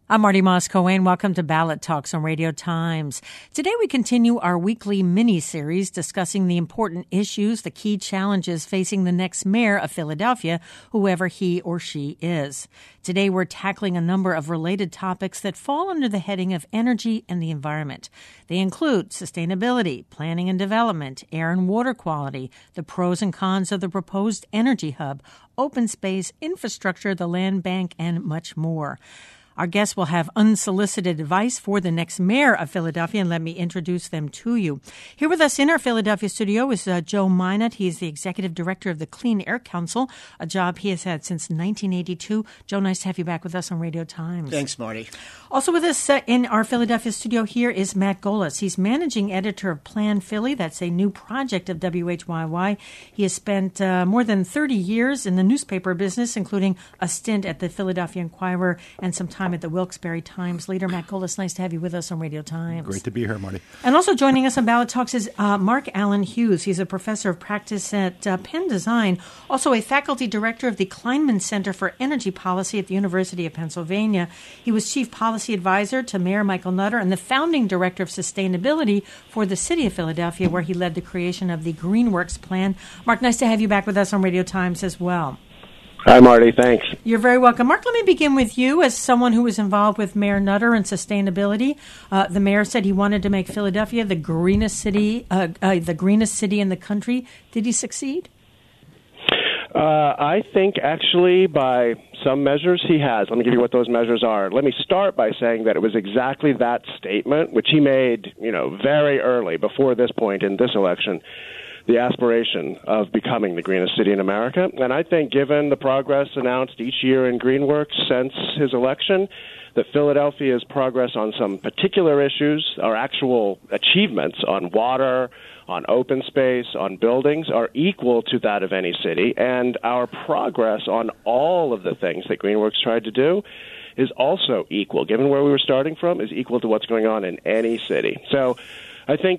I'm Marty Moss-Cohen. Welcome to Ballot Talks on Radio Times. Today we continue our weekly mini-series discussing the important issues, the key challenges facing the next mayor of Philadelphia, whoever he or she is. Today we're tackling a number of related topics that fall under the heading of energy and the environment. They include sustainability, planning and development, air and water quality, the pros and cons of the proposed energy hub, open space, infrastructure, the land bank, and much more. Our guests will have unsolicited advice for the next mayor of Philadelphia, and let me introduce them to you. Here with us in our Philadelphia studio is Joe Minot. He is the executive director of the Clean Air Council, a job he has had since 1982. Joe, nice to have you back with us on Radio Times. Thanks, Marty. Also with us in our Philadelphia studio here is Matt Golas. He's managing editor of Plan Philly. That's a new project of WHYY. He has spent more than 30 years in the newspaper business, including a stint at the Philadelphia Inquirer and some time at the Wilkes-Barre Times. Leader Matt Golas, nice to have you with us on Radio Times. Great to be here, Marty. And also joining us on Ballot Talks is Mark Allen Hughes. He's a professor of practice at Penn Design, also a faculty director of the Kleinman Center for Energy Policy at the University of Pennsylvania. He was chief policy advisor to Mayor Michael Nutter and the founding director of sustainability for the city of Philadelphia, where he led the creation of the GreenWorks plan. Mark, nice to have you back with us on Radio Times as well. Hi, Marty. Thanks. You're very welcome. Mark, let me begin with you as someone who was involved with Mayor Nutter and sustainability. The mayor said he wanted to make Philadelphia the greenest city in the country. Did he succeed? I think actually by some measures he has. Let me give you what those measures are. Let me start by saying that it was exactly that statement, which he made, very early before this point in this election, the aspiration of becoming the greenest city in America. And I think given the progress announced each year in GreenWorks since his election, that Philadelphia's progress on some particular issues, our actual achievements on water, on open space, on buildings, are equal to that of any city. And our progress on all of the things that GreenWorks tried to do is also equal, given where we were starting from, is equal to what's going on in any city. So I think,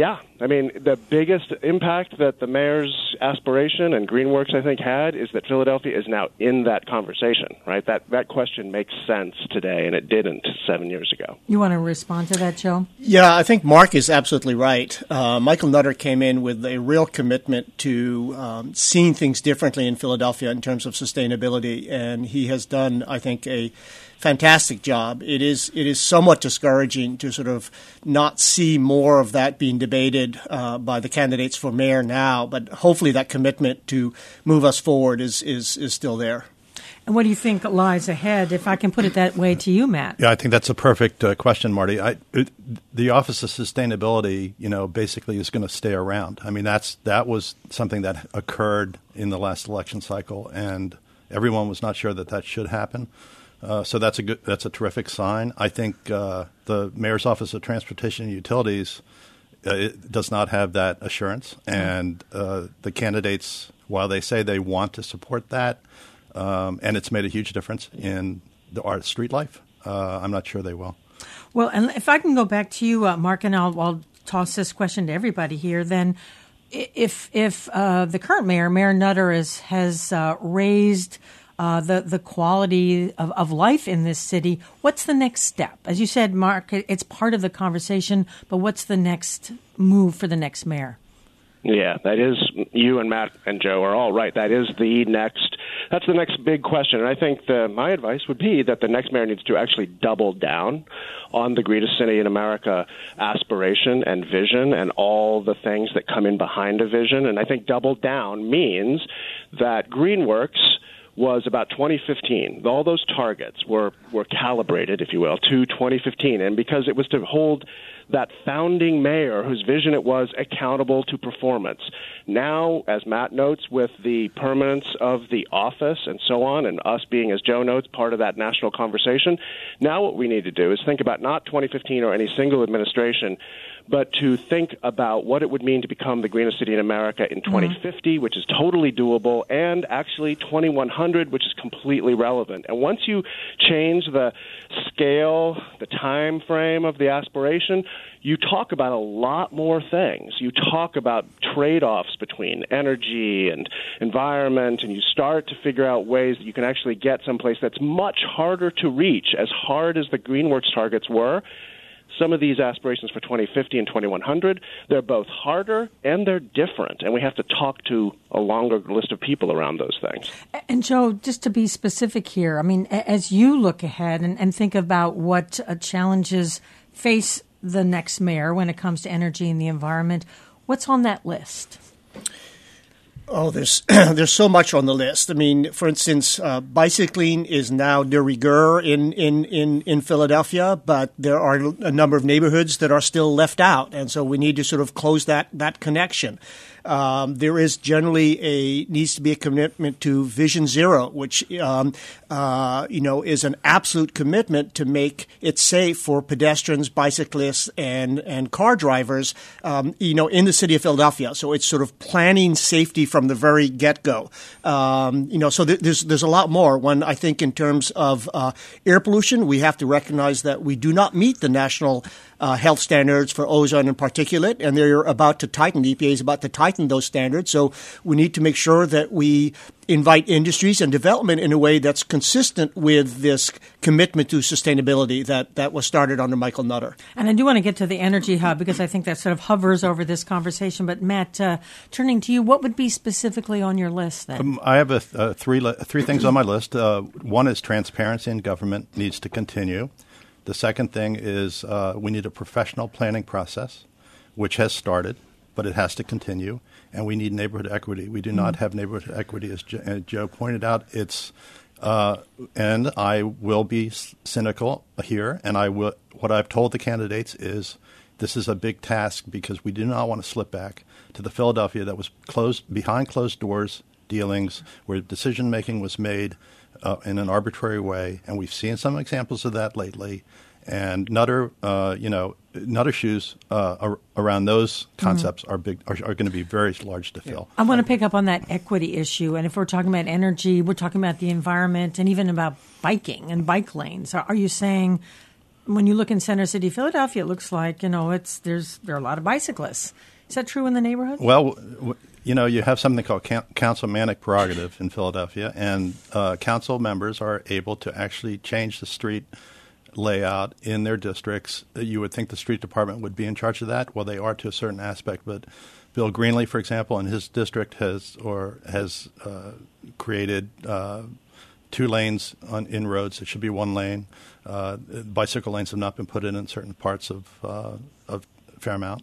the biggest impact that the mayor's aspiration and GreenWorks, I think, had is that Philadelphia is now in that conversation, right? That question makes sense today, and it didn't 7 years ago. You want to respond to that, Joe? Yeah, I think Mark is absolutely right. Michael Nutter came in with a real commitment to seeing things differently in Philadelphia in terms of sustainability, and he has done, I think, a fantastic job. It is somewhat discouraging to sort of not see more of that being debated by the candidates for mayor now, but hopefully that commitment to move us forward is still there. And what do you think lies ahead, if I can put it that way to you, Matt? Yeah, I think that's a perfect question, Marty. The Office of Sustainability, basically is going to stay around. I mean, that was something that occurred in the last election cycle, and everyone was not sure that should happen. So that's a terrific sign. I think the Mayor's Office of Transportation and Utilities it does not have that assurance, and the candidates, while they say they want to support that, and it's made a huge difference in our street life, I'm not sure they will. Well, and if I can go back to you, Mark, and I'll toss this question to everybody here, then if the current Mayor Nutter has raised the quality of life in this city, what's the next step? As you said, Mark, it's part of the conversation, but what's the next move for the next mayor? Yeah, that is, you and Matt and Joe are all right. That's the next big question. And I think my advice would be that the next mayor needs to actually double down on the greenest city in America aspiration and vision and all the things that come in behind a vision. And I think double down means that GreenWorks was about 2015. All those targets were calibrated, if you will, to 2015. And because it was to hold that founding mayor whose vision it was accountable to performance. Now, as Matt notes, with the permanence of the office and so on, and us being, as Joe notes, part of that national conversation, now what we need to do is think about not 2015 or any single administration, but to think about what it would mean to become the greenest city in America in 2050, which is totally doable, and actually 2100, which is completely relevant. And once you change the scale, the time frame of the aspiration, you talk about a lot more things. You talk about trade-offs between energy and environment, and you start to figure out ways that you can actually get someplace that's much harder to reach. As hard as the Greenworks targets were, some of these aspirations for 2050 and 2100, they're both harder and they're different, and we have to talk to a longer list of people around those things. And Joe, just to be specific here, I mean, as you look ahead and think about what challenges face the next mayor when it comes to energy and the environment, what's on that list? Oh, there's so much on the list. I mean, for instance, bicycling is now de rigueur in Philadelphia, but there are a number of neighborhoods that are still left out, and so we need to sort of close that connection. There is generally needs to be a commitment to Vision Zero, which is an absolute commitment to make it safe for pedestrians, bicyclists, and car drivers, in the city of Philadelphia. So it's sort of planning safety from the very get-go. So there's a lot more. One, I think, in terms of air pollution, we have to recognize that we do not meet the national health standards for ozone and particulate, and they're about to tighten. The EPA is about to tighten those standards. So we need to make sure that we invite industries and development in a way that's consistent with this commitment to sustainability that was started under Michael Nutter. And I do want to get to the Energy Hub because I think that sort of hovers over this conversation. But Matt, turning to you, what would be specifically on your list then? I have three things on my list. One is transparency in government needs to continue. The second thing is we need a professional planning process, which has started, but it has to continue. And we need neighborhood equity. We do not have neighborhood equity, as Joe pointed out. And I will be cynical here. And what I've told the candidates is this is a big task because we do not want to slip back to the Philadelphia that was behind closed doors dealings, where decision making was made in an arbitrary way, and we've seen some examples of that lately. And Nutter shoes around those concepts are going to be very large to fill. I want to pick up on that equity issue, and if we're talking about energy, we're talking about the environment, and even about biking and bike lanes. Are you saying when you look in Center City, Philadelphia, it looks like there are a lot of bicyclists? Is that true in the neighborhood? Well, you have something called councilmanic prerogative in Philadelphia, and council members are able to actually change the street layout in their districts. You would think the street department would be in charge of that. Well, they are to a certain aspect, but Bill Greenlee, for example, in his district has created 2 lanes in roads. It should be 1 lane. Bicycle lanes have not been put in certain parts of Fairmount.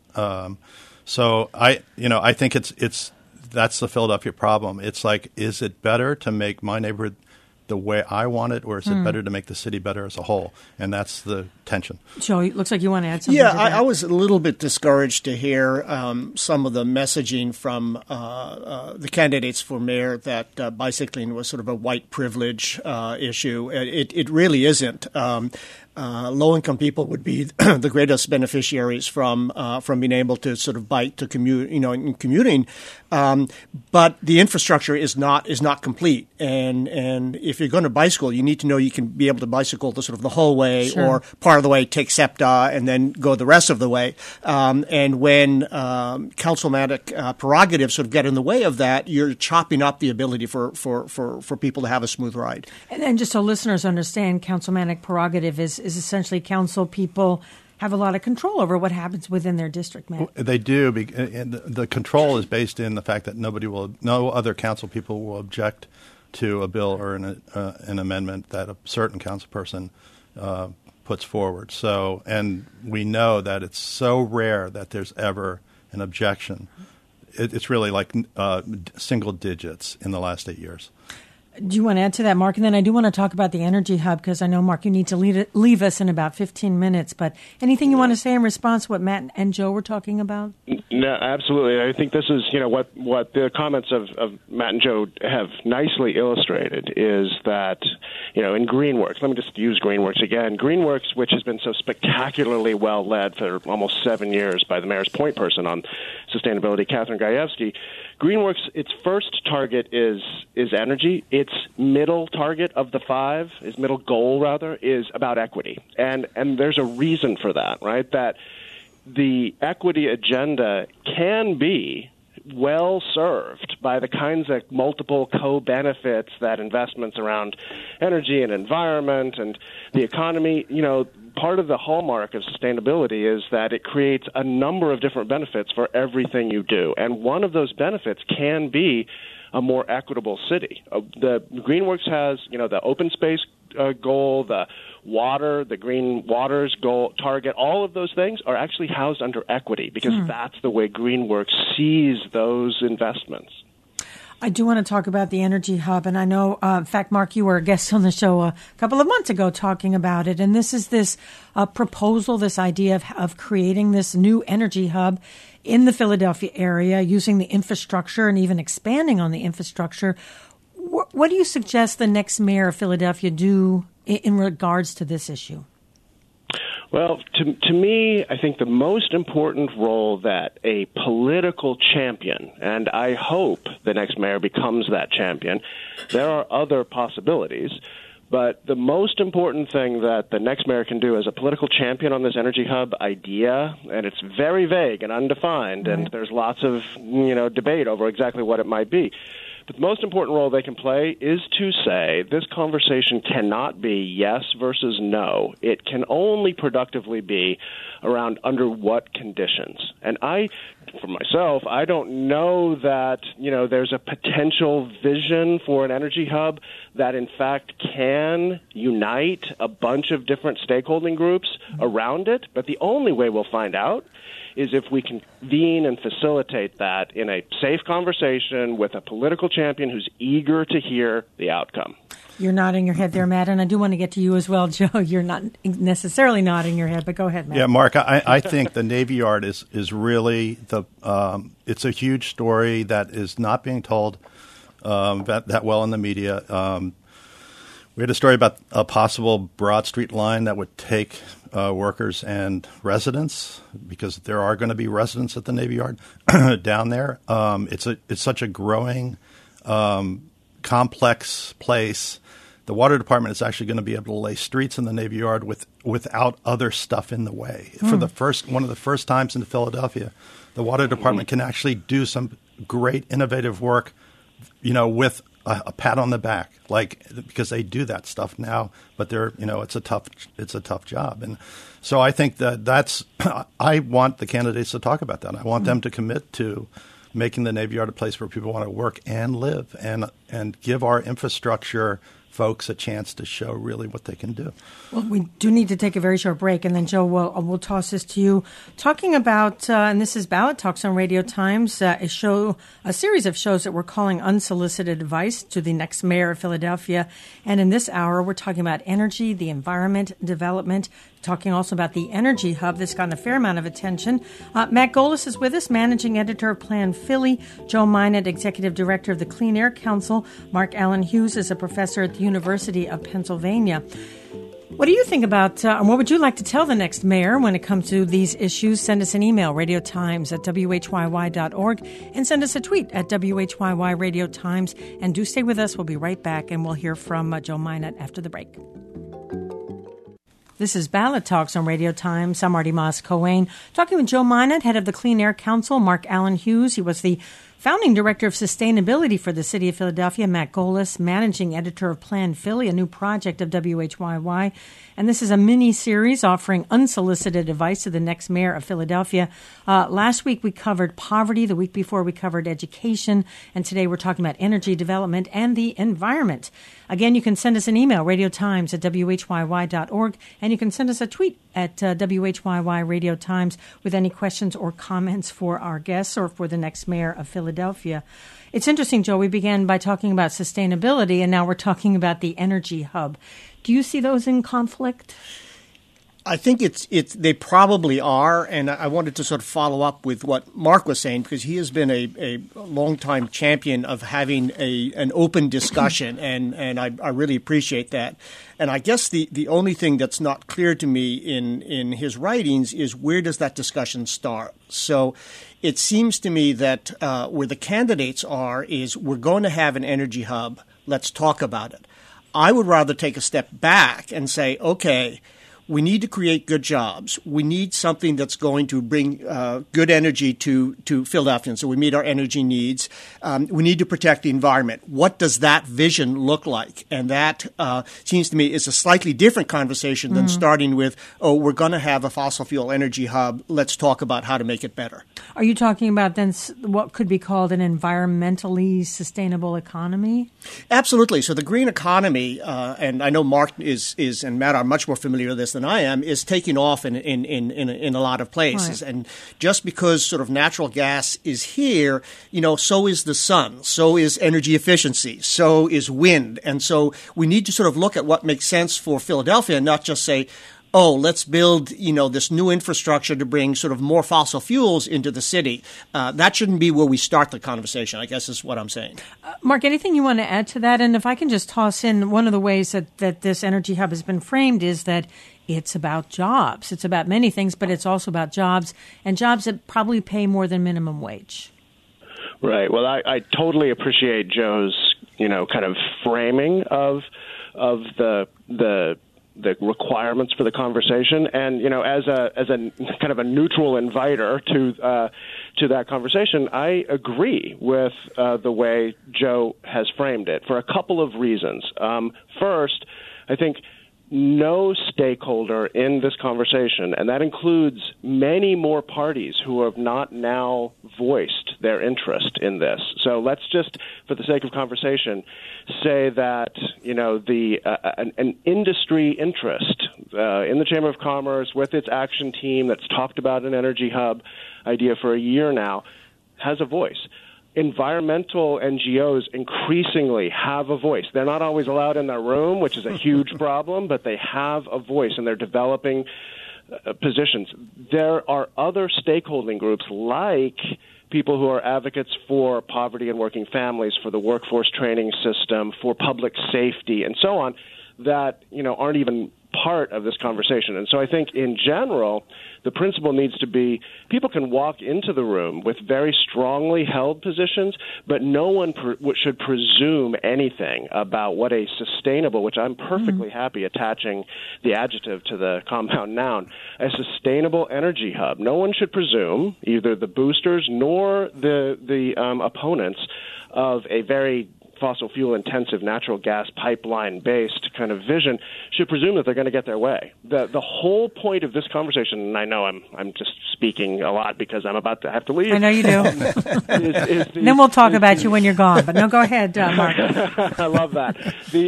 So I think that's the Philadelphia problem. It's like, is it better to make my neighborhood the way I want it, or is it better to make the city better as a whole? And that's the tension. Joe, it looks like you want to add something to that. I was a little bit discouraged to hear some of the messaging from the candidates for mayor that bicycling was sort of a white privilege issue. It really isn't. Low-income people would be the greatest beneficiaries from being able to sort of bike to commute, in commuting. But the infrastructure is not complete. And if you're going to bicycle, you need to know you can be able to bicycle the sort of the whole way, sure, or part of the way, take SEPTA, and then go the rest of the way. And when councilmanic prerogatives sort of get in the way of that, you're chopping up the ability for people to have a smooth ride. And then just so listeners understand, councilmanic prerogative is essentially council people have a lot of control over what happens within their district, Matt. They do. And the control is based in the fact that no other council people will object to a bill or an amendment that a certain council person puts forward. So, and we know that it's so rare that there's ever an objection. It's really like single digits in the last 8 years. Do you want to add to that, Mark? And then I do want to talk about the Energy Hub because I know, Mark, you need to leave us in about 15 minutes. But anything you want to say in response to what Matt and Joe were talking about? No, absolutely. I think this is, what the comments of Matt and Joe have nicely illustrated is that, in Greenworks, let me just use Greenworks again. Greenworks, which has been so spectacularly well led for almost 7 years by the mayor's point person on sustainability, Catherine Gajewski. Greenworks, its first target is energy. Its its middle target of the five, its middle goal rather, is about equity. And there's a reason for that, right? That the equity agenda can be well served by the kinds of multiple co-benefits that investments around energy and environment and the economy, part of the hallmark of sustainability is that it creates a number of different benefits for everything you do. And one of those benefits can be a more equitable city. The Greenworks has, the open space goal, the green waters goal target, all of those things are actually housed under equity because that's the way Greenworks sees those investments. I do want to talk about the Energy Hub, and I know, in fact, Mark, you were a guest on the show a couple of months ago talking about it, and this is this proposal, this idea of creating this new Energy Hub in the Philadelphia area, using the infrastructure and even expanding on the infrastructure. What do you suggest the next mayor of Philadelphia do in regards to this issue? Well, to me, I think the most important role that a political champion, and I hope the next mayor becomes that champion, there are other possibilities, but the most important thing that the next mayor can do as a political champion on this Energy Hub idea, and it's very vague and undefined, and there's lots of debate over exactly what it might be. But the most important role they can play is to say this conversation cannot be yes versus no. It can only productively be around under what conditions. And for myself, I don't know that, there's a potential vision for an energy hub that in fact can unite a bunch of different stakeholding groups around it. But the only way we'll find out is if we convene and facilitate that in a safe conversation with a political champion who's eager to hear the outcome. You're nodding your head there, Matt, and I do want to get to you as well, Joe. You're not necessarily nodding your head, but go ahead, Matt. Yeah, Mark, I think the Navy Yard is really it's a huge story that is not being told that well in the media. We had a story about a possible Broad Street line that would take workers and residents, because there are going to be residents at the Navy Yard down there. It's such a growing, complex place. The water department is actually going to be able to lay streets in the Navy Yard without other stuff in the way. For one of the first times in Philadelphia, the water department can actually do some great innovative work, with a pat on the back, because they do that stuff now, but it's a tough job. And so I think I want the candidates to talk about that. I want them to commit to making the Navy Yard a place where people want to work and live, and give our infrastructure folks a chance to show really what they can do. Well, we do need to take a very short break, and then, Joe, we'll toss this to you. Talking about, and this is Ballot Talks on Radio Times, a series of shows that we're calling Unsolicited Advice to the Next Mayor of Philadelphia. And in this hour, we're talking about energy, the environment, development, talking also about the Energy Hub that's gotten a fair amount of attention. Matt Golis is with us, Managing Editor of Plan Philly. Joe Minot, Executive Director of the Clean Air Council. Mark Allen Hughes is a professor at the University of Pennsylvania. What do you think about, and what would you like to tell the next mayor when it comes to these issues? Send us an email, radiotimes@whyy.org, and send us a tweet at WHYY Radio Times. And do stay with us. We'll be right back, and we'll hear from Joe Minot after the break. This is Ballot Talks on Radio Times. I'm Marty Moss-Coane, talking with Joe Minot, head of the Clean Air Council, Mark Allen Hughes. He was the founding director of sustainability for the city of Philadelphia, Matt Golis, managing editor of Plan Philly, a new project of WHYY. And this is a mini-series offering unsolicited advice to the next mayor of Philadelphia. Last week we covered poverty. The week before we covered education. And today we're talking about energy development and the environment. Again, you can send us an email, radiotimes@whyy.org, and you can send us a tweet at WHYY Radio Times with any questions or comments for our guests or for the next mayor of Philadelphia. It's interesting, Joe, we began by talking about sustainability, and now we're talking about the Energy Hub. Do you see those in conflict? I think they probably are, and I wanted to sort of follow up with what Mark was saying, because he has been a longtime champion of having an open discussion, and I really appreciate that. And I guess the only thing that's not clear to me in his writings is where does that discussion start? So it seems to me that where the candidates are is we're going to have an energy hub, let's talk about it. I would rather take a step back and say, okay, we need to create good jobs. We need something that's going to bring good energy to Philadelphians, so we meet our energy needs. We need to protect the environment. What does that vision look like? And that seems to me is a slightly different conversation than starting with, we're going to have a fossil fuel energy hub. Let's talk about how to make it better. Are you talking about then what could be called an environmentally sustainable economy? Absolutely. So the green economy, and I know Mark is and Matt are much more familiar with this than I am, is taking off in a lot of places. Right. And just because sort of natural gas is here, so is the sun, so is energy efficiency, so is wind. And so we need to sort of look at what makes sense for Philadelphia and not just say, let's build, this new infrastructure to bring sort of more fossil fuels into the city. That shouldn't be where we start the conversation, I guess is what I'm saying. Mark, anything you want to add to that? And if I can just toss in one of the ways that this energy hub has been framed is that it's about jobs. It's about many things, but it's also about jobs, and jobs that probably pay more than minimum wage. Right. Well, I totally appreciate Joe's, kind of framing of the requirements for the conversation, and as a kind of a neutral inviter to that conversation, I agree with the way Joe has framed it for a couple of reasons. First, I think no stakeholder in this conversation, and that includes many more parties who have not now voiced their interest in this. So let's just, for the sake of conversation, say that an industry interest in the Chamber of Commerce with its action team that's talked about an energy hub idea for a year now has a voice. Environmental NGOs increasingly have a voice. They're not always allowed in their room, which is a huge problem, but they have a voice, and they're developing positions. There are other stakeholding groups like people who are advocates for poverty and working families, for the workforce training system, for public safety, and so on, that aren't even part of this conversation. And so I think in general, the principle needs to be people can walk into the room with very strongly held positions, but no one should presume anything about what a sustainable, which I'm perfectly happy attaching the adjective to the compound noun, a sustainable energy hub. No one should presume, either the boosters nor the opponents of a very fossil fuel intensive natural gas pipeline based kind of vision should presume that they're going to get their way. The whole point of this conversation, and I know I'm just speaking a lot because I'm about to have to leave. I know you do. Then we'll talk about you when you're gone. But no, go ahead, Mark. I love that.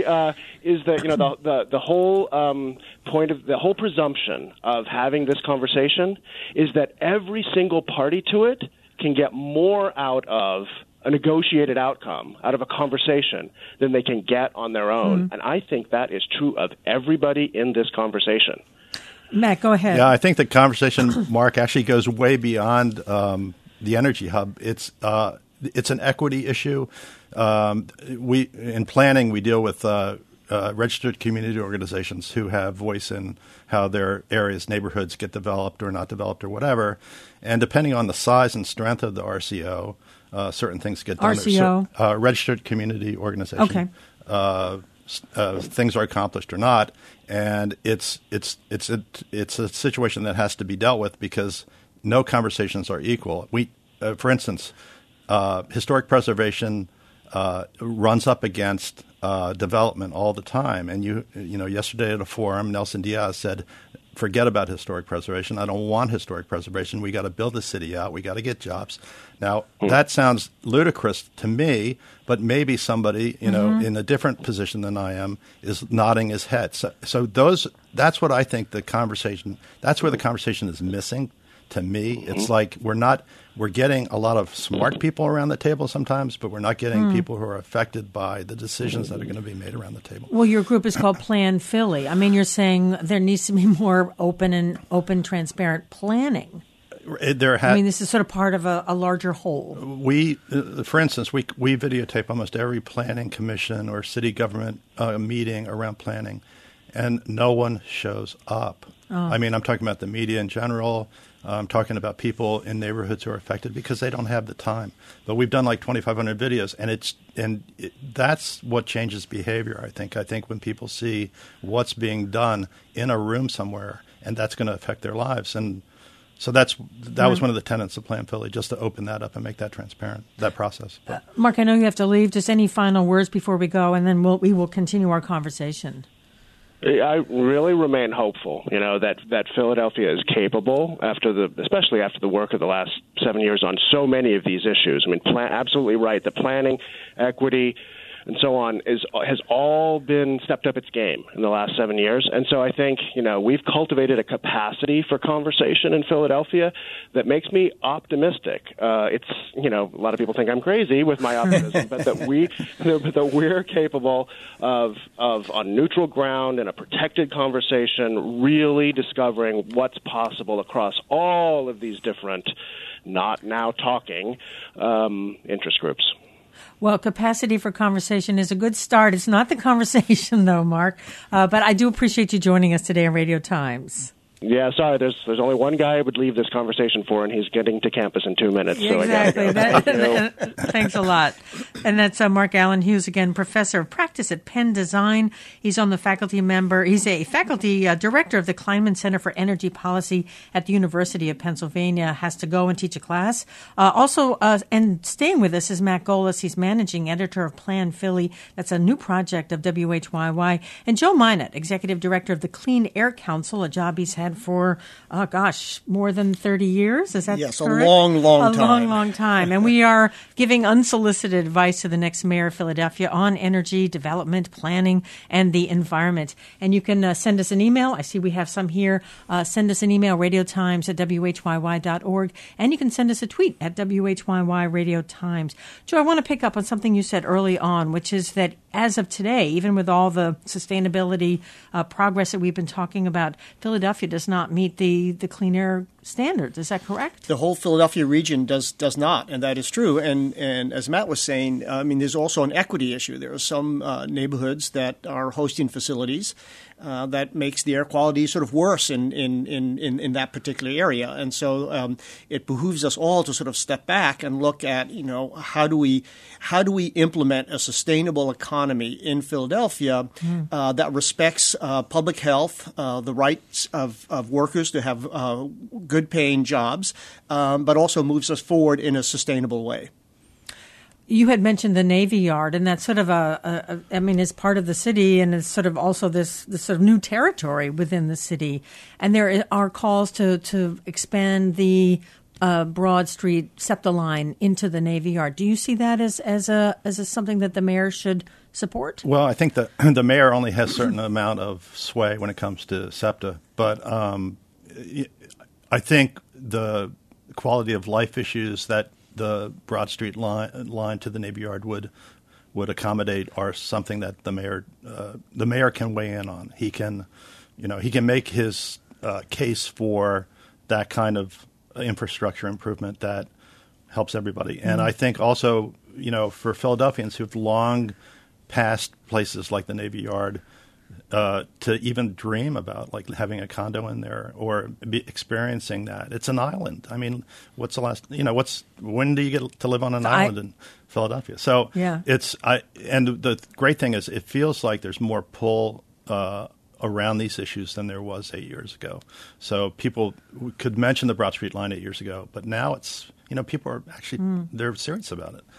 The whole point of the whole presumption of having this conversation is that every single party to it can get more out of a negotiated outcome, out of a conversation, than they can get on their own. And I think that is true of everybody in this conversation. Matt, go ahead. Yeah, I think the conversation, Mark, actually goes way beyond the energy hub. It's an equity issue. In planning, we deal with registered community organizations who have voice in how their areas, neighborhoods get developed or not developed or whatever. And depending on the size and strength of the RCO, certain things get done. RCO? Registered community organization. Okay. Things are accomplished or not, and it's a situation that has to be dealt with because no conversations are equal. For instance, historic preservation runs up against development all the time. And yesterday at a forum, Nelson Diaz said, "Forget about historic preservation. I don't want historic preservation. We got to build the city out. We got to get jobs." Now, that sounds ludicrous to me, but maybe somebody, in a different position than I am is nodding his head. So that's what I think that's where the conversation is missing to me. It's like we're getting a lot of smart people around the table sometimes, but we're not getting people who are affected by the decisions that are going to be made around the table. Well, your group is called Plan Philly. I mean, you're saying there needs to be more open, transparent planning. This is sort of part of a larger whole. For instance, we videotape almost every planning commission or city government meeting around planning. and no one shows up. I mean, I'm talking about the media in general. I'm talking about people in neighborhoods who are affected because they don't have the time. But we've done like 2,500 videos, and that's what changes behavior, I think. I think when people see what's being done in a room somewhere, and that's going to affect their lives. And so that was one of the tenets of Plan Philly, just to open that up and make that transparent, that process. Mark, I know you have to leave. Just any final words before we go, and then we will continue our conversation. I really remain hopeful, that Philadelphia is capable especially after the work of the last 7 years on so many of these issues. I mean, absolutely right. The planning, equity, and so on has all been stepped up its game in the last 7 years. And so I think, we've cultivated a capacity for conversation in Philadelphia that makes me optimistic. A lot of people think I'm crazy with my optimism, but that we're capable of on neutral ground and a protected conversation, really discovering what's possible across all of these different, not now talking, interest groups. Well, capacity for conversation is a good start. It's not the conversation, though, Mark. But I do appreciate you joining us today on Radio Times. Yeah, sorry, there's only one guy I would leave this conversation for, and he's getting to campus in 2 minutes. So exactly. I gotta go. Thanks a lot. And that's Mark Allen Hughes, again, professor of practice at Penn Design. He's on the faculty member. He's a faculty director of the Kleinman Center for Energy Policy at the University of Pennsylvania. Has to go and teach a class. And staying with us is Matt Golis. He's managing editor of Plan Philly. That's a new project of WHYY. And Joe Minot, executive director of the Clean Air Council, a job he's had for, more than 30 years. Is that yes, correct? A long time. Long time. And we are giving unsolicited advice to the next mayor of Philadelphia on energy, development, planning, and the environment. And you can send us an email. I see we have some here. Send us an email, radiotimes@whyy.org. And you can send us a tweet at WHYY Radio Times. Joe, I want to pick up on something you said early on, which is that as of today, even with all the sustainability progress that we've been talking about, Philadelphia does not meet the clean air standards. Is that correct? The whole Philadelphia region does not, and that is true. And as Matt was saying, there's also an equity issue. There are some neighborhoods that are hosting facilities that makes the air quality sort of worse in that particular area. And so it behooves us all to sort of step back and look at, how do we implement a sustainable economy in Philadelphia that respects public health, the rights of workers to have good paying jobs, but also moves us forward in a sustainable way. You had mentioned the Navy Yard, and that's sort of is part of the city, and it's sort of also this sort of new territory within the city. And there are calls to expand the Broad Street SEPTA line into the Navy Yard. Do you see that as something that the mayor should support? Well, I think the mayor only has a certain amount of sway when it comes to SEPTA, but I think the quality of life issues that the Broad Street line to the Navy Yard would accommodate are something that the mayor can weigh in on. He can make his case for that kind of infrastructure improvement that helps everybody. And I think also, for Philadelphians who've long passed places like the Navy Yard, to even dream about like having a condo in there or experiencing that. It's an island. I mean, what's the last, when do you get to live on an island in Philadelphia? So yeah. And the great thing is it feels like there's more pull around these issues than there was 8 years ago. So people could mention the Broad Street line 8 years ago, but now it's, people are actually, they're serious about it.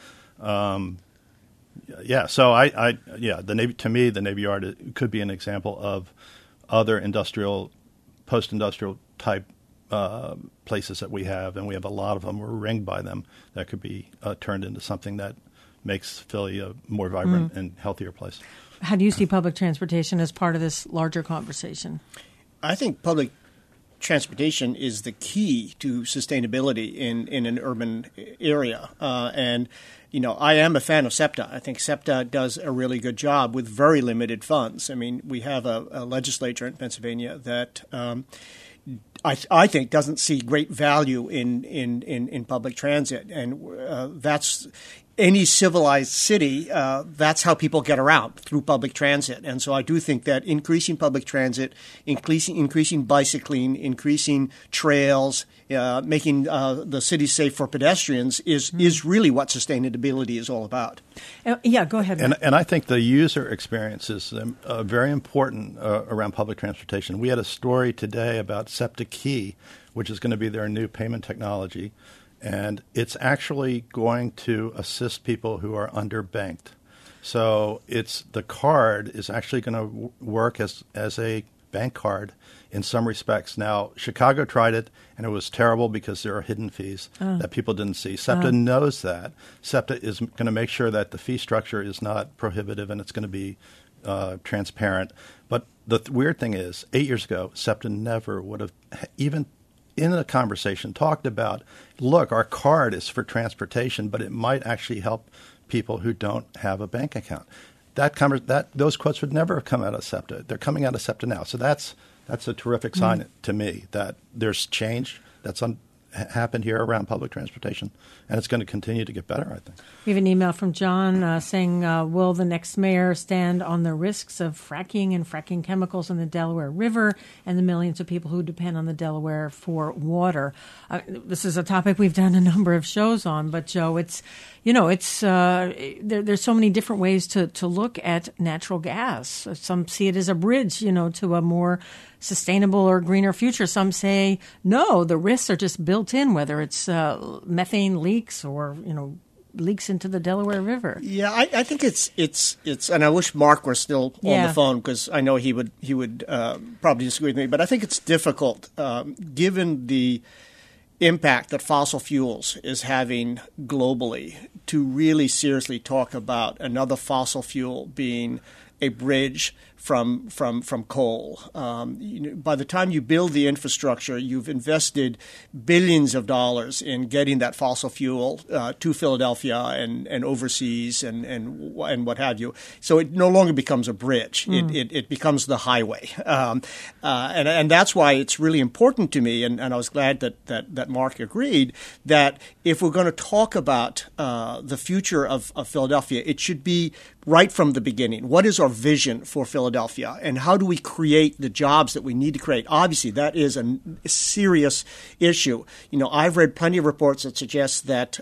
Yeah, so the Navy, to me, the Navy Yard could be an example of other post-industrial type places that we have, and we have a lot of them. We're ringed by them that could be turned into something that makes Philly a more vibrant and healthier place. How do you see public transportation as part of this larger conversation? I think public transportation is the key to sustainability in an urban area. And I am a fan of SEPTA. I think SEPTA does a really good job with very limited funds. I mean, we have a legislature in Pennsylvania that I think doesn't see great value in public transit, and that's any civilized city, that's how people get around, through public transit. And so I do think that increasing public transit, increasing bicycling, increasing trails, making the city safe for pedestrians is really what sustainability is all about. Yeah, go ahead. And I think the user experience is very important around public transportation. We had a story today about SEPTA Key, which is going to be their new payment technology. And it's actually going to assist people who are underbanked. So the card is actually going to work as a bank card in some respects. Now, Chicago tried it, and it was terrible because there are hidden fees that people didn't see. SEPTA knows that. SEPTA is going to make sure that the fee structure is not prohibitive and it's going to be transparent. But the weird thing is, 8 years ago, SEPTA never would have even in a conversation talked about, look, our card is for transportation, but it might actually help people who don't have a bank account. Those quotes would never have come out of SEPTA. They're coming out of SEPTA now. So that's a terrific sign to me that there's change that's happened here around public transportation, and it's going to continue to get better, I think. We have an email from John saying, will the next mayor stand on the risks of fracking and fracking chemicals in the Delaware River and the millions of people who depend on the Delaware for water? This is a topic we've done a number of shows on, but Joe, there's so many different ways to look at natural gas. Some see it as a bridge, to a more sustainable or greener future. Some say, no, the risks are just built in, whether it's methane leaks or, leaks into the Delaware River. Yeah, I think it's and I wish Mark were still on the phone, because I know he would probably disagree with me, but I think it's difficult given the impact that fossil fuels is having globally to really seriously talk about another fossil fuel being a bridge from coal. By the time you build the infrastructure, you've invested billions of dollars in getting that fossil fuel to Philadelphia and overseas and what have you. So it no longer becomes a bridge. It becomes the highway. And that's why it's really important to me, and I was glad that Mark agreed, that if we're going to talk about the future of Philadelphia, it should be right from the beginning. What is our vision for Philadelphia, and how do we create the jobs that we need to create? Obviously, that is a serious issue. I've read plenty of reports that suggest that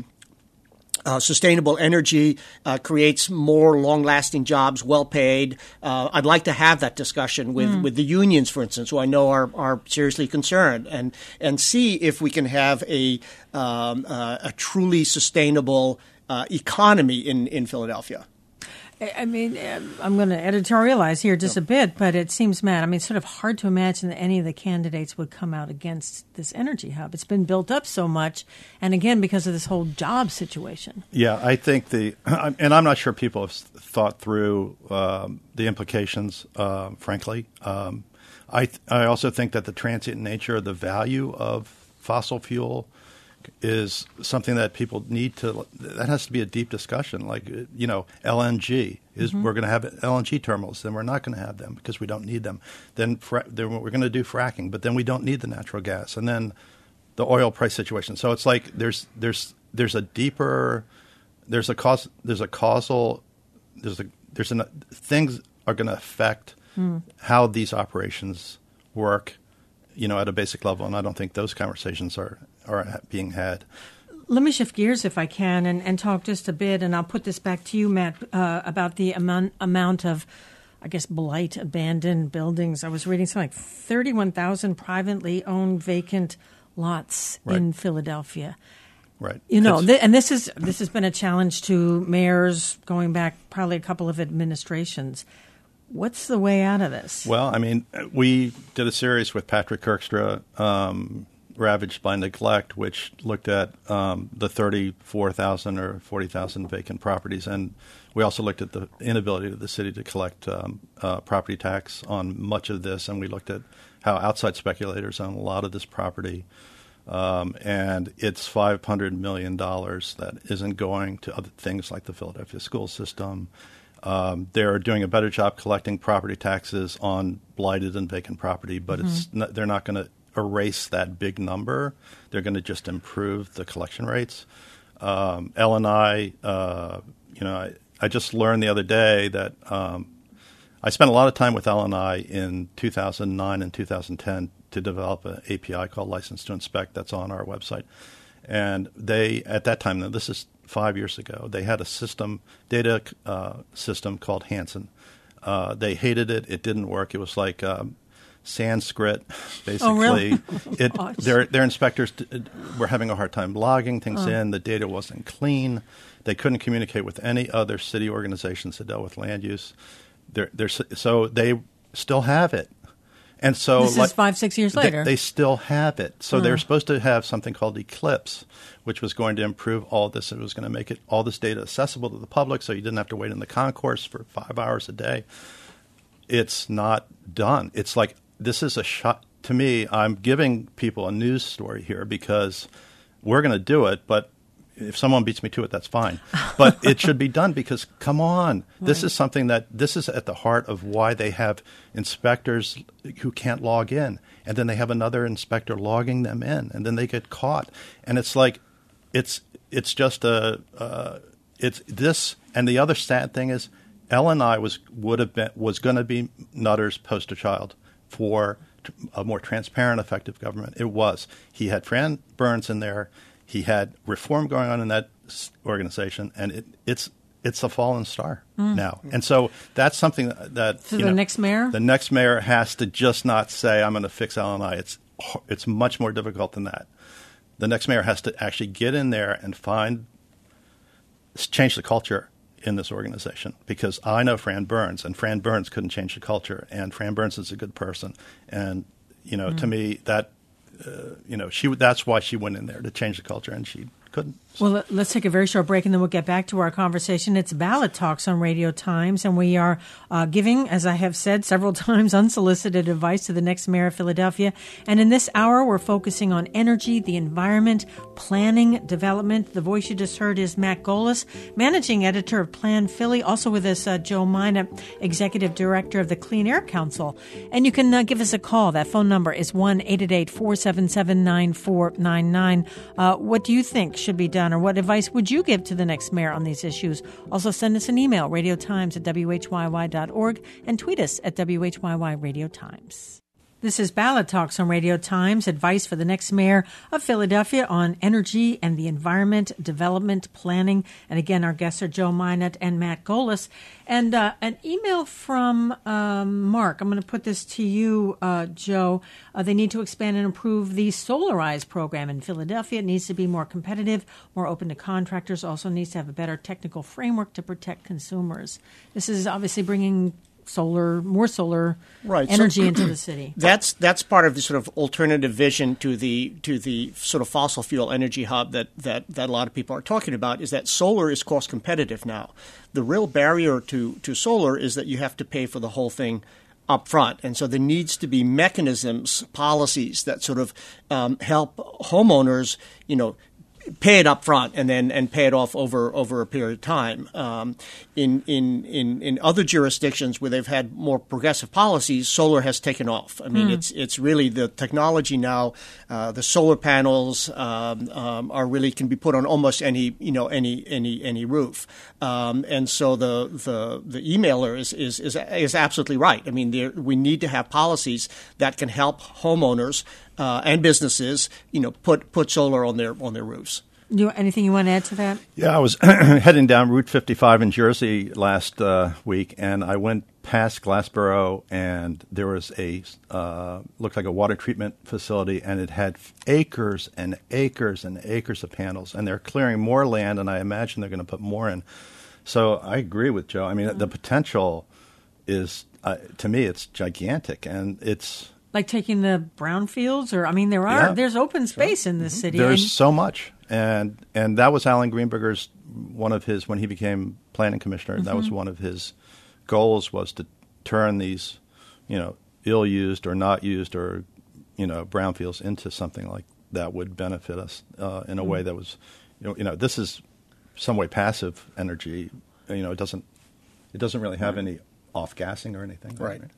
sustainable energy creates more long-lasting jobs, well-paid. I'd like to have that discussion with the unions, for instance, who I know are seriously concerned, and see if we can have a truly sustainable economy in Philadelphia. I mean, I'm going to editorialize here just a bit, but it seems, Matt, it's sort of hard to imagine that any of the candidates would come out against this energy hub. It's been built up so much, and again, because of this whole job situation. Yeah, I think and I'm not sure people have thought through the implications, frankly. I also think that the transient nature of the value of fossil fuel is something that people need to – that has to be a deep discussion. Like, LNG is we're going to have LNG terminals. Then we're not going to have them because we don't need them. Then we're going to do fracking, but then we don't need the natural gas. And then the oil price situation. So it's like there's a deeper – things are going to affect how these operations work, at a basic level. And I don't think those conversations are being had. Let me shift gears, if I can, and talk just a bit, and I'll put this back to you, Matt, about the amount of, I guess, blight, abandoned buildings. I was reading something like 31,000 privately owned vacant lots in Philadelphia. Right. And this has been a challenge to mayors going back probably a couple of administrations. What's the way out of this? Well, we did a series with Patrick Kirkstra, Ravaged by Neglect, which looked at the 34,000 or 40,000 vacant properties. And we also looked at the inability of the city to collect property tax on much of this. And we looked at how outside speculators own a lot of this property. And it's $500 million that isn't going to other things like the Philadelphia school system. They're doing a better job collecting property taxes on blighted and vacant property, but they're not going to erase that big number. They're going to just improve the collection rates. LNI, I just learned the other day that I spent a lot of time with LNI in 2009 and 2010 to develop an API called License to Inspect that's on our website. And they, at that time, now this is 5 years ago, they had a data system called Hansen. They hated it. It didn't work. It was like Sanskrit, basically. Oh, really? Their inspectors were having a hard time logging things in. The data wasn't clean. They couldn't communicate with any other city organizations that dealt with land use. So they still have it. And so this is 5-6 years later. They still have it. So they're supposed to have something called Eclipse, which was going to improve all this. It was going to make all this data accessible to the public so you didn't have to wait in the concourse for 5 hours a day. It's not done. It's like this is a shot. To me, I'm giving people a news story here because we're going to do it, but if someone beats me to it, that's fine. But it should be done because, come on, this is something this is at the heart of why they have inspectors who can't log in. And then they have another inspector logging them in, and then they get caught. And it's like, it's just it's this. And the other sad thing is LNI was going to be Nutter's poster child for a more transparent, effective government. It was. He had Fran Burns in there. He had reform going on in that organization, and it's a fallen star now. And so that's something that so the next mayor? The next mayor has to just not say, I'm going to fix LNI. It's much more difficult than that. The next mayor has to actually get in there and change the culture in this organization, because I know Fran Burns, and Fran Burns couldn't change the culture, and Fran Burns is a good person. And, to me, that that's why she went in there, to change the culture, and she couldn't. Well, let's take a very short break, and then we'll get back to our conversation. It's Ballot Talks on Radio Times, and we are giving, as I have said several times, unsolicited advice to the next mayor of Philadelphia. And in this hour, we're focusing on energy, the environment, planning, development. The voice you just heard is Matt Golis, managing editor of Plan Philly. Also with us, Joe Mina, executive director of the Clean Air Council. And you can give us a call. That phone number is 1-888-477-9499. What do you think should be done, or what advice would you give to the next mayor on these issues? Also send us an email, radiotimes@whyy.org, and tweet us at WHYY Radio Times. This is Ballot Talks on Radio Times, advice for the next mayor of Philadelphia on energy and the environment, development, planning. And again, our guests are Joe Minot and Matt Golis. And an email from Mark. I'm going to put this to you, Joe. They need to expand and improve the Solarize program in Philadelphia. It needs to be more competitive, more open to contractors. Also needs to have a better technical framework to protect consumers. This is obviously bringing more solar energy into the city. That's part of the sort of alternative vision to the sort of fossil fuel energy hub that a lot of people are talking about, is that solar is cost competitive now. The real barrier to solar is that you have to pay for the whole thing up front. And so there needs to be mechanisms, policies that sort of help homeowners, pay it up front and pay it off over a period of time. In other jurisdictions where they've had more progressive policies, solar has taken off. I mean, it's really the technology now. The solar panels are really can be put on almost any roof. And so the emailer is absolutely right. I mean, we need to have policies that can help homeowners and businesses, put solar on their roofs. Anything you want to add to that? Yeah, I was heading down Route 55 in Jersey last week, and I went past Glassboro, and there was looked like a water treatment facility, and it had acres and acres and acres of panels, and they're clearing more land, and I imagine they're going to put more in. So I agree with Joe. I mean, the potential is, to me, it's gigantic, and it's like taking the brownfields, there's open space in this city. There's so much. And that was Alan Greenberger's, one of his, when he became planning commissioner, that was one of his goals, was to turn these, ill-used or not used or, brownfields into something like that would benefit us in a way that was, this is some way passive energy. It doesn't really have any off-gassing or anything. Right.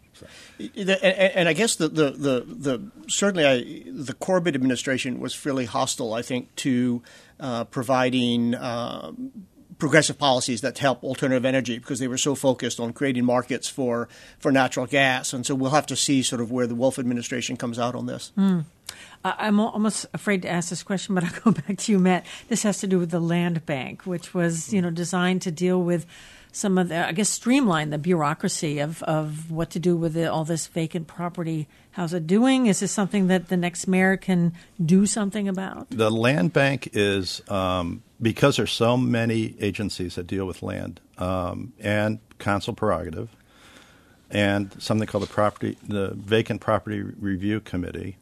So. And I guess certainly the Corbett administration was fairly hostile, I think, to providing progressive policies that help alternative energy because they were so focused on creating markets for natural gas. And so we'll have to see sort of where the Wolf administration comes out on this. I'm almost afraid to ask this question, but I'll go back to you, Matt. This has to do with the land bank, which was, designed to deal with some of the, I guess, streamline the bureaucracy of what to do with all this vacant property. How's it doing? Is this something that the next mayor can do something about? The land bank is, because there's so many agencies that deal with land and council prerogative and something called the Vacant Property Review Committee,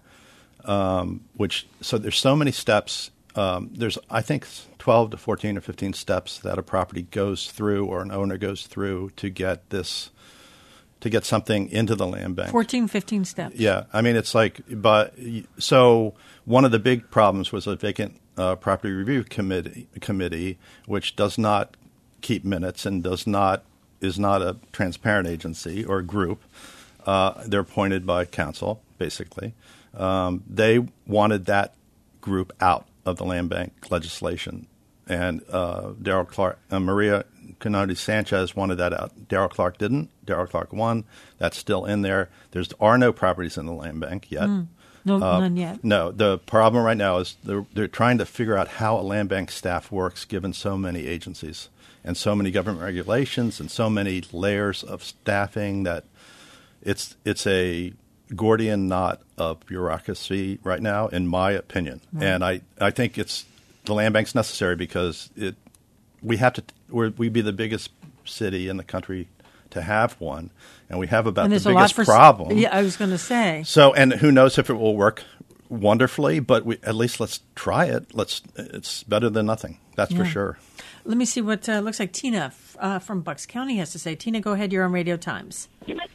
so there's so many steps. There's, I think, 12 to 14 or 15 steps that a property goes through or an owner goes through to get something into the land bank. 14, 15 steps. Yeah. I mean, it's like, so one of the big problems was a Vacant Property Review Committee, which does not keep minutes and is not a transparent agency or group. They're appointed by council, basically. They wanted that group out of the land bank legislation, and Darrell Clark, Maria Canody Sanchez wanted that out. Darrell Clark didn't. Darrell Clark won. That's still in there. There are no properties in the land bank yet. None yet. No. The problem right now is they're trying to figure out how a land bank staff works given so many agencies and so many government regulations and so many layers of staffing that it's a Gordian knot of bureaucracy right now, in my opinion. Right. And I think the land bank's necessary because we'd be the biggest city in the country to have one, and we have about the biggest problem. Yeah, I was going to say. So, and who knows if it will work wonderfully, but at least let's try it. It's better than nothing. That's for sure. Let me see what looks like Tina from Bucks County has to say. Tina, go ahead. You're on Radio Times.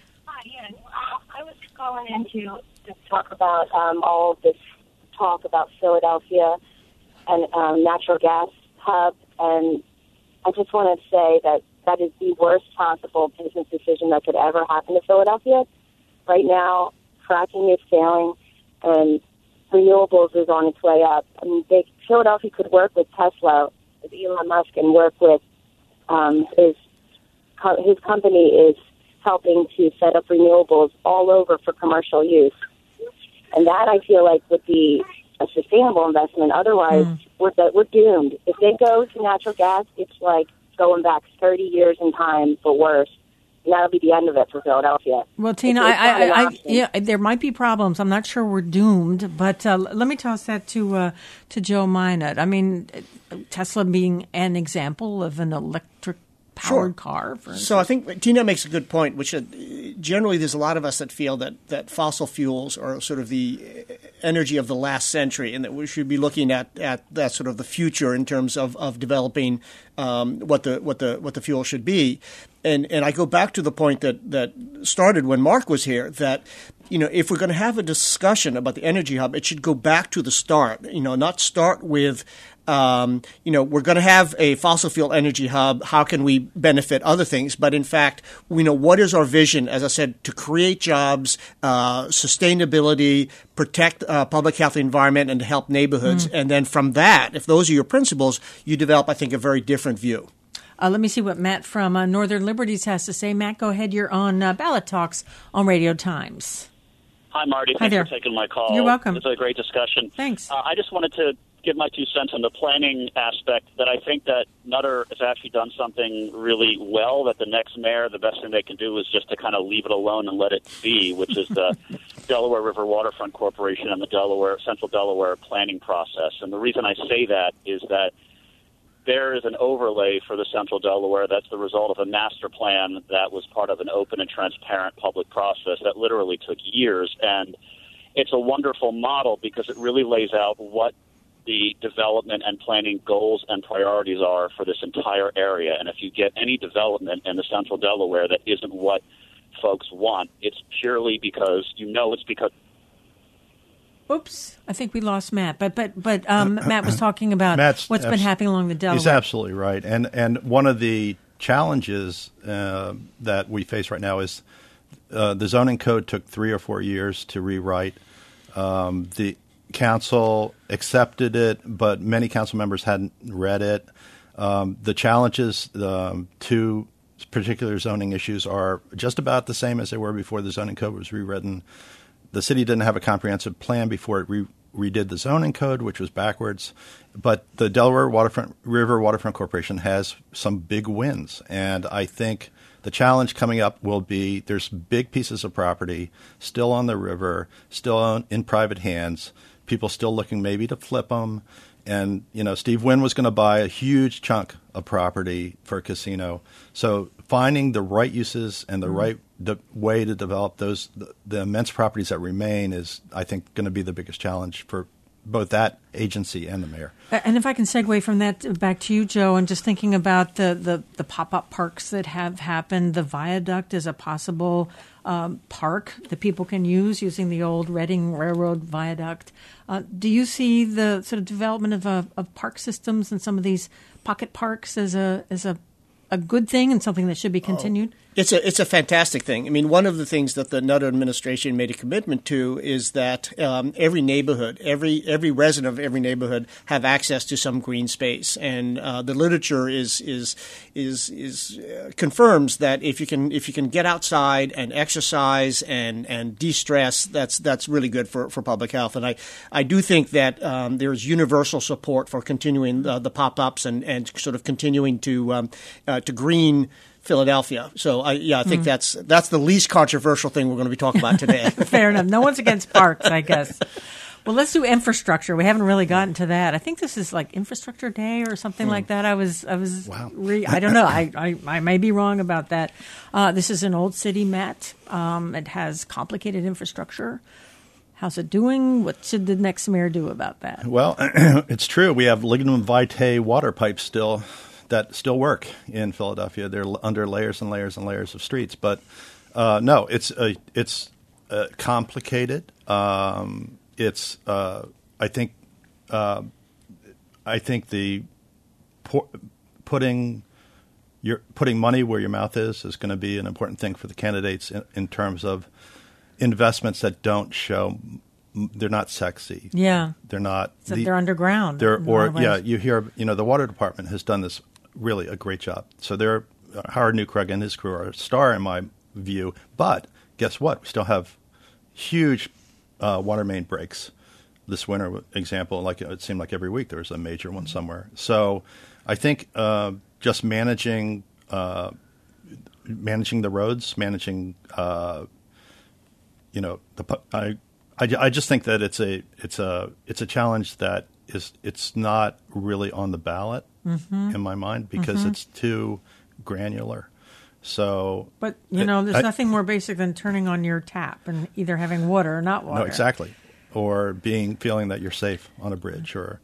I was calling in to talk about all of this talk about Philadelphia and natural gas hub, and I just want to say that is the worst possible business decision that could ever happen to Philadelphia. Right now, fracking is failing, and renewables is on its way up. I mean, Philadelphia could work with Tesla, with Elon Musk, and work with his company is helping to set up renewables all over for commercial use. And that, I feel like, would be a sustainable investment. Otherwise, we're doomed. If they go to natural gas, it's like going back 30 years in time, but worse. And that'll be the end of it for Philadelphia. Well, Tina, there might be problems. I'm not sure we're doomed, but let me toss that to Joe Minot. I mean, Tesla being an example of an electric-powered car, for instance. So I think Tina makes a good point, which generally there's a lot of us that feel that fossil fuels are sort of the energy of the last century, and that we should be looking at that sort of the future in terms of developing what the fuel should be. And I go back to the point that started when Mark was here, that if we're going to have a discussion about the energy hub, it should go back to the start. Not start with we're going to have a fossil fuel energy hub. How can we benefit other things? But in fact, what is our vision, as I said, to create jobs, sustainability, protect public health and environment, and to help neighborhoods. And then from that, if those are your principles, you develop, I think, a very different view. Let me see what Matt from Northern Liberties has to say. Matt, go ahead. You're on Ballot Talks on Radio Times. Hi, Marty. Thanks for taking my call. You're welcome. It's a great discussion. Thanks. I just wanted to give my 2 cents on the planning aspect, that I think that Nutter has actually done something really well, that the next mayor, the best thing they can do is just to kind of leave it alone and let it be, which is the Delaware River Waterfront Corporation and the Central Delaware planning process. And the reason I say that is that there is an overlay for the Central Delaware that's the result of a master plan that was part of an open and transparent public process that literally took years. And it's a wonderful model because it really lays out what the development and planning goals and priorities are for this entire area. And if you get any development in the Central Delaware that isn't what folks want, it's purely because it's because. Oops, I think we lost Matt. But Matt was talking about what's been happening along the Delaware. He's absolutely right. And one of the challenges that we face right now is the zoning code took 3 or 4 years to rewrite. The council accepted it, but many council members hadn't read it. The challenges to particular zoning issues are just about the same as they were before the zoning code was rewritten. The city didn't have a comprehensive plan before it redid the zoning code, which was backwards. But the Delaware River Waterfront Corporation has some big wins. And I think the challenge coming up will be there's big pieces of property still on the river, still in private hands, people still looking maybe to flip them. And, Steve Wynn was going to buy a huge chunk of property for a casino. So finding the right uses and the right way to develop the immense properties that remain is, I think, going to be the biggest challenge for both that agency and the mayor. And if I can segue from that back to you, Joe, and just thinking about the pop-up parks that have happened, the viaduct is a possible park that people can use using the old Reading Railroad viaduct. Do you see the sort of development of park systems and some of these pocket parks as a good thing and something that should be continued? It's a fantastic thing. I mean, one of the things that the Nutter administration made a commitment to is that every neighborhood, every resident of every neighborhood have access to some green space, and the literature is confirms that if you can get outside and exercise and de-stress, that's really good for public health. And I do think that there's universal support for continuing the pop-ups and sort of continuing to green Philadelphia. So I think that's the least controversial thing we're going to be talking about today. Fair enough. No one's against parks, I guess. Well, let's do infrastructure. We haven't really gotten to that. I think this is like Infrastructure Day or something like that. I was. Wow. I don't know. I may be wrong about that. This is an old city, Matt. It has complicated infrastructure. How's it doing? What should the next mayor do about that? Well, it's true. We have lignum vitae water pipes that still work in Philadelphia. They're under layers and layers and layers of streets. But no, it's complicated. It's I think the putting money where your mouth is going to be an important thing for the candidates in terms of investments that don't show. They're not sexy. Yeah, they're not. So they're underground. You hear. The water department has done this really a great job. So Howard Newcraig and his crew are a star in my view. But guess what? We still have huge water main breaks. This winter, example, like it seemed like every week there was a major one somewhere. So I think just managing the roads, I just think that it's a challenge that it's not really on the ballot in my mind because it's too granular. So, but there's nothing more basic than turning on your tap and either having water or not water. No, exactly, or feeling that you're safe on a bridge, or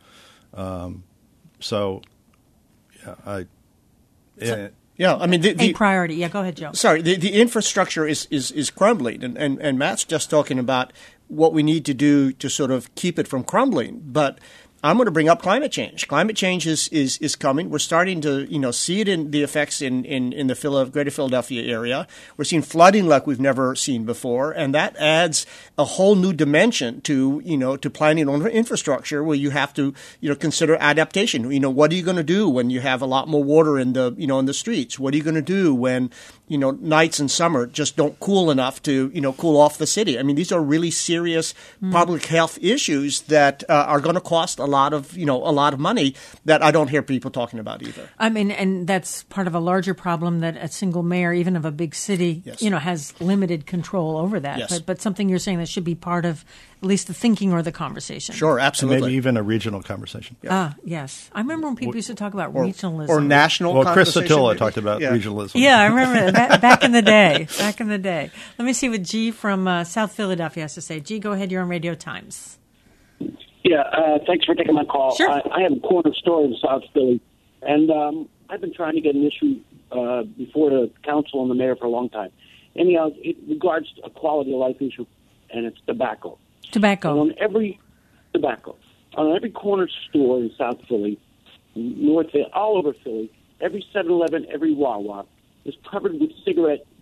Yeah, I mean a priority. Yeah, go ahead, Joe. Sorry, the infrastructure is crumbling, and Matt's just talking about what we need to do to sort of keep it from crumbling, but I'm going to bring up climate change. Climate change is coming. We're starting to see it in the effects in the greater Philadelphia area. We're seeing flooding like we've never seen before, and that adds a whole new dimension to planning on infrastructure where you have to consider adaptation. What are you going to do when you have a lot more water in the streets? What are you going to do when nights in summer just don't cool enough to cool off the city? I mean, these are really serious public health issues that are going to cost a lot of money that I don't hear people talking about either. I mean, and that's part of a larger problem that a single mayor, even of a big city, yes. Has limited control over that. Yes. But something you're saying that should be part of at least the thinking or the conversation. Sure, absolutely. And maybe even a regional conversation. Yeah. Yes. I remember when people used to talk about regionalism. Or national Chris conversation. Satilla talked about regionalism. Yeah, I remember that back in the day. Let me see what G from South Philadelphia has to say. G, go ahead. You're on Radio Times. Yeah, thanks for taking my call. Sure. I have a corner store in South Philly, and I've been trying to get an issue before the council and the mayor for a long time. Anyhow, it regards a quality of life issue, and it's tobacco. Tobacco. And on every corner store in South Philly, North Philly, all over Philly, every 7-Eleven, every Wawa is covered with cigarette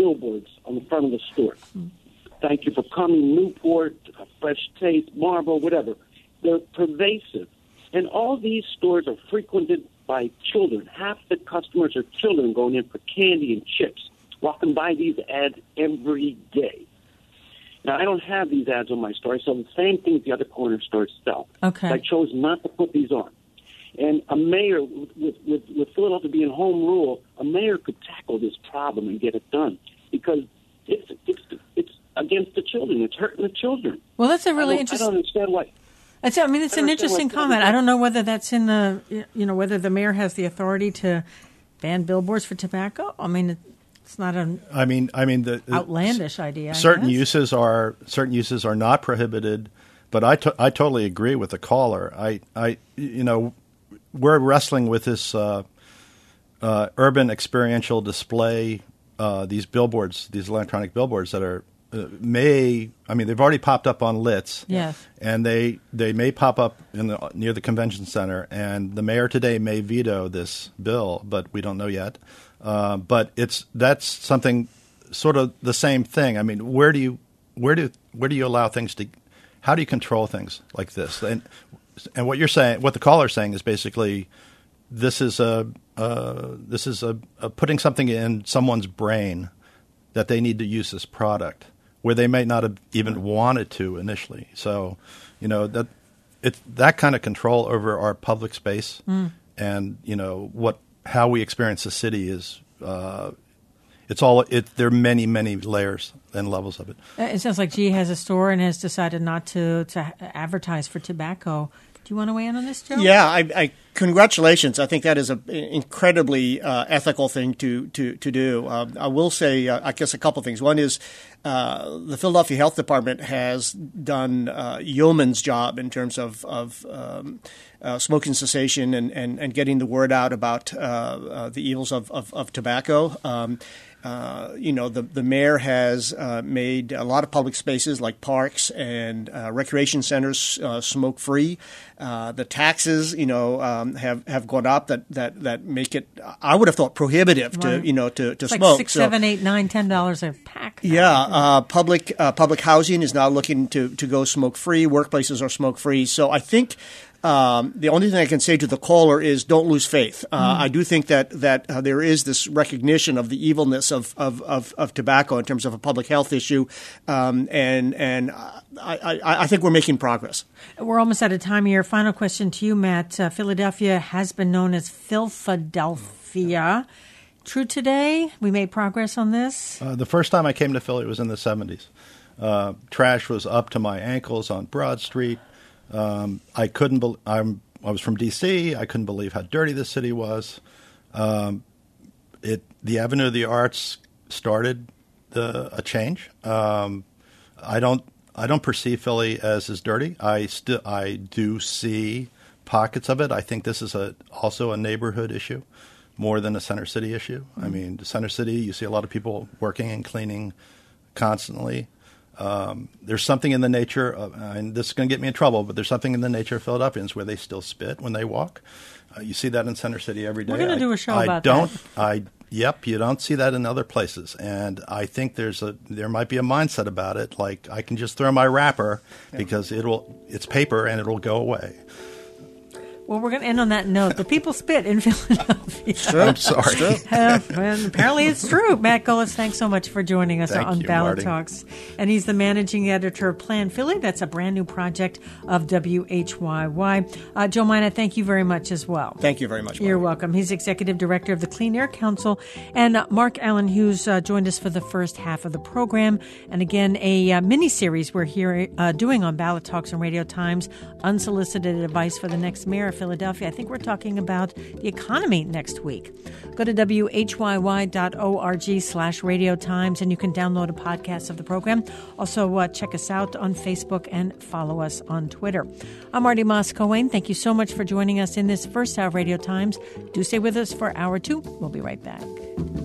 billboards on the front of the store. Thank you for coming, Newport, Fresh Taste, Marlboro, whatever. They're pervasive. And all these stores are frequented by children. Half the customers are children going in for candy and chips, walking by these ads every day. Now, I don't have these ads on my store. I sell the same things the other corner stores sell. Okay. So I chose not to put these on. And a mayor, with Philadelphia being home rule, a mayor could tackle this problem and get it done because it's against the children. It's hurting the children. Well, that's a really interesting. I don't understand why. It's an interesting comment. I don't know whether that's in the, whether the mayor has the authority to ban billboards for tobacco. I mean, it's not an the outlandish idea. Certain uses are not prohibited, but I totally agree with the caller. We're wrestling with this urban experiential display. These billboards, these electronic billboards that are. They've already popped up on Litz, yes, and they may pop up near the convention center. And the mayor today may veto this bill, but we don't know yet. But that's something sort of the same thing. I mean, where do you allow things to? How do you control things like this? And what you're saying, what the caller's saying, is basically this is a putting something in someone's brain that they need to use this product, where they might not have even wanted to initially. So, that it's that kind of control over our public space and, how we experience the city is, there are many, many layers and levels of it. It sounds like GE has a store and has decided not to advertise for tobacco. Do you want to weigh in on this, Joe? Yeah, I congratulations. I think that is an incredibly ethical thing to do. I will say, I guess, a couple things. One is the Philadelphia Health Department has done yeoman's job in terms of smoking cessation and getting the word out about the evils of tobacco. The mayor has made a lot of public spaces like parks and recreation centers smoke free. The taxes, have gone up that make it, I would have thought, prohibitive to it's smoke. Like $6, $7, $8, $9, $10 a pack. Yeah, public housing is now looking to go smoke free. Workplaces are smoke free. So I think. The only thing I can say to the caller is don't lose faith. I do think that there is this recognition of the evilness of tobacco in terms of a public health issue, and I think we're making progress. We're almost out of time here. Final question to you, Matt. Philadelphia has been known as Filphadelphia. True today? We made progress on this? The first time I came to Philly was in the 70s. Trash was up to my ankles on Broad Street. I couldn't. I was from D.C. I couldn't believe how dirty the city was. The Avenue of the Arts started a change. I don't perceive Philly as dirty. I do see pockets of it. I think this is also a neighborhood issue more than a Center City issue. I mean, the Center City, you see a lot of people working and cleaning constantly. There's something in the nature of, and this is going to get me in trouble, but there's something in the nature of Philadelphians where they still spit when they walk. You see that in Center City every day. We're going to do a show about that. Yep, you don't see that in other places. And I think there might be a mindset about it, like I can just throw my wrapper because it's paper and it'll go away. Well, we're going to end on that note. The people spit in Philadelphia. True. I'm sorry. And apparently it's true. Matt Gulless, thanks so much for joining us on Ballot Marty. Talks. And he's the managing editor of Plan Philly. That's a brand new project of WHYY. Joe Mina, thank you very much as well. Thank you very much, Marty. You're welcome. He's executive director of the Clean Air Council. And Mark Allen Hughes joined us for the first half of the program. And again, a mini-series we're here doing on Ballot Talks and Radio Times, Unsolicited Advice for the Next Mayor of Philadelphia. I think we're talking about the economy next week. Go to whyy.org/Radio Times and you can download a podcast of the program. Also, check us out on Facebook and follow us on Twitter. I'm Marty Moss-Cohen. Thank you so much for joining us in this first hour of Radio Times. Do stay with us for hour 2. We'll be right back.